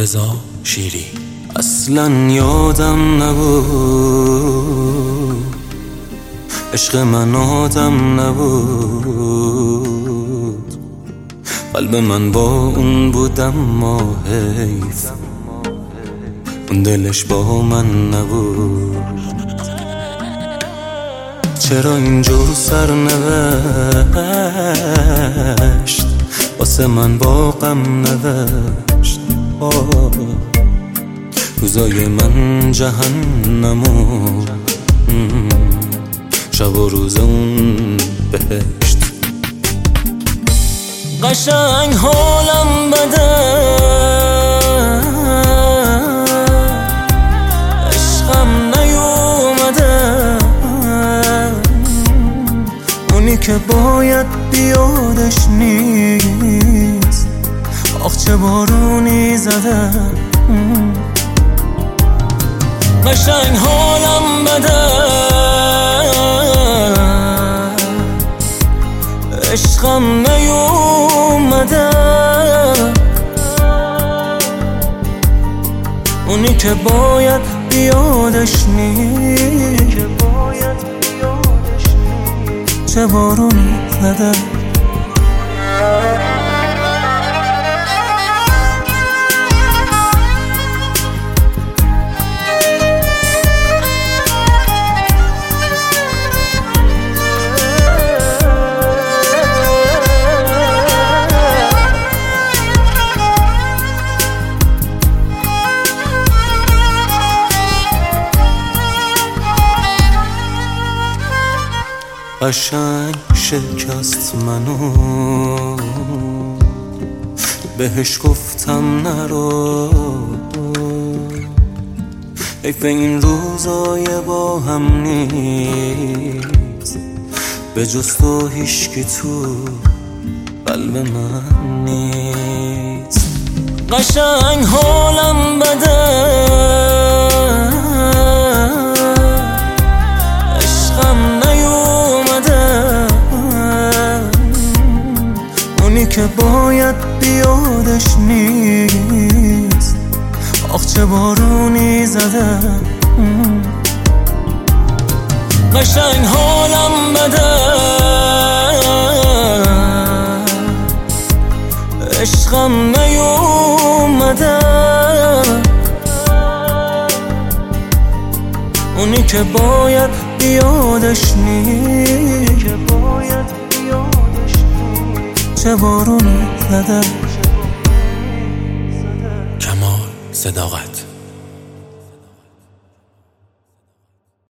رضا شیری. اصلا یادم نبود عشق من آدم نبود، قلب من با اون بود اما حیف اون دلش با من نبود. چرا اینجور سرنوشت واسه من با غم نوشت؟ روزای من جهنمو شب و روز اون بهشت. قشنگ حالم بده عشقم نیومده، اونی که باید بیادش نیست، آخ چه بارونی زده. قشنگ حالم بده عشقم نیومده، اونی که باید بیادش نیست، چه بارونی زده. قشنگ شکست منو، بهش گفتم نرو، حیف این روزای با هم نیست، به جز تو هیچکی تو قلب من نیست. قشنگ حالم بده که باید بیادش نیست، آخ چه بارونی زده. قشنگ حالم بده عشقم نیومده، اونی که باید بیادش نیست، چه بارونی زده. کمال صداقت.